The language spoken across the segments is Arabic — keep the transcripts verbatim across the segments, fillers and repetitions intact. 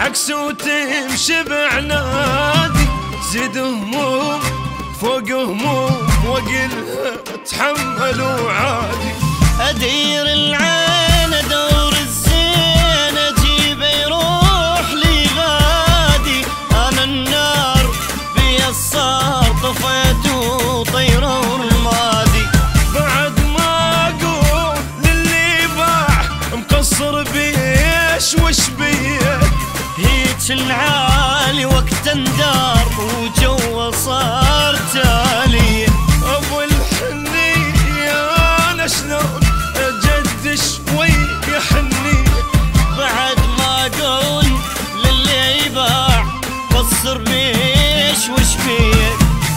عكس وتمشي بعنادي، زيد هموم فوق هموم واقلها اتحملوا عادي. ادير العين ادور الزين اجيبه يروح لي غادي، انا النار بي الصار طفيت وطيره ورمادي. بعد ما اقول للي باع مقصر بيش وش بيه، هيج العالي وقت اندار وجوه صار تالي. ابو الحنية انا شلون اجد شوي يحني، بعد ما اقول للي يباع قصر بيش وش بيه.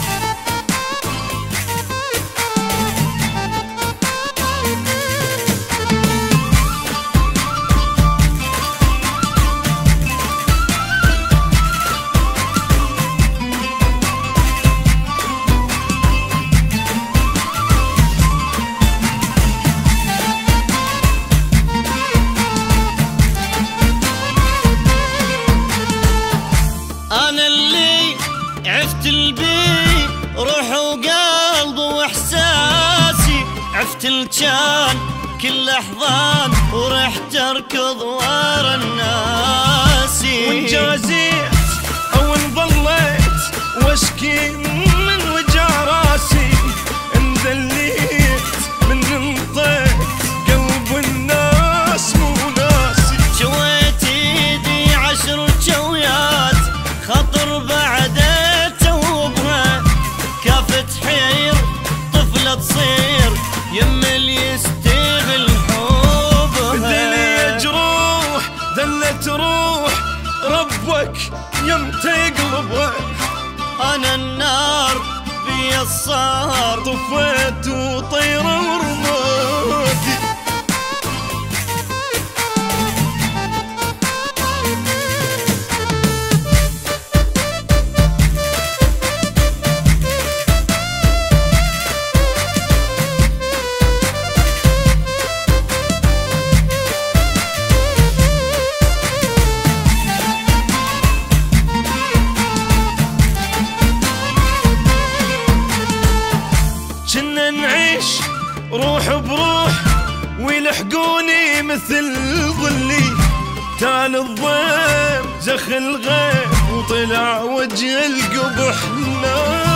عفت البي روح وقلب واحساسي، عفت الجان كل احضان ورحت اركض ورا الناس. وان جازيت او ان ضليت واشكي من وجع راسي، ان ذليت من انطيت قلب الناس مو ناسي. جويت ايدي عشر جويات خطر بعد تصير يمل يستغل حبها. الدنيا جروح دلت روح ربك يمتى يقلبها، انا النار بي الصار طفيت وطيره ورمادي. كنا نعيش روح بروح ويلحقوني مثل ظلي، تال الضيم زخ الغيب وطلع وجه القبح نار.